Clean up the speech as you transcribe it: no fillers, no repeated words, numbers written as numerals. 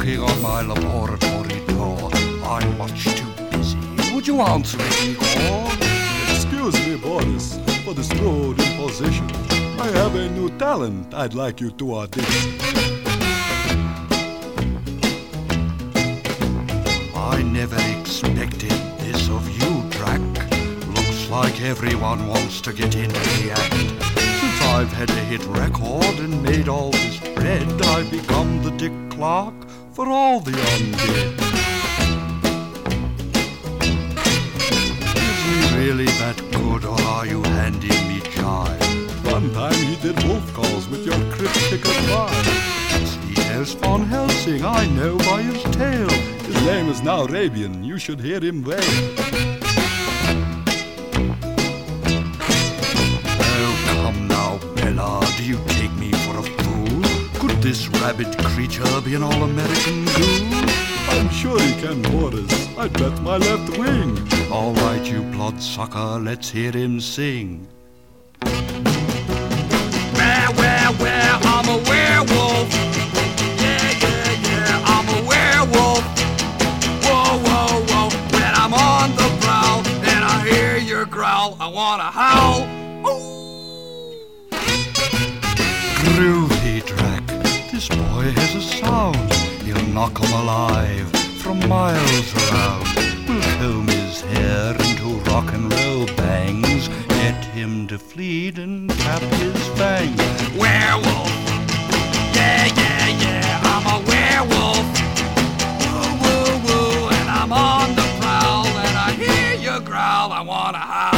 knocking on my laboratory door. I'm much too busy. Would you answer any call? Excuse me, Boris, for this rude imposition. I have a new talent I'd like you to audition. I never expected this of you, Drac. Looks like everyone wants to get into the act. Since I've had a hit record and made all this bread, I've become the Dick Clark for all the undead. Is he really that good, or are you handing me jive? One time he did wolf calls with your cryptic advice. It's the Herr von Helsing, I know by his tail. His name is now Arabian, you should hear him wail. Oh, come now, Bella, do you take me for a fool? Could this rabid creature be an all-American ghoul? I'm sure he can, Boris. I'd bet my left wing. All right, you bloodsucker, let's hear him sing. Where, I'm a werewolf. Yeah, I'm a werewolf. Whoa, when I'm on the prowl and I hear your growl, I wanna howl. Ooh. Groovy, Drac, this boy has a sound. He'll knock 'em alive from miles around. We'll comb his hair into rock and roll bangs, get him to fleet and tap his fangs. Werewolf. Yeah, I'm a werewolf. Woo, and I'm on the prowl and I hear your growl, I wanna howl.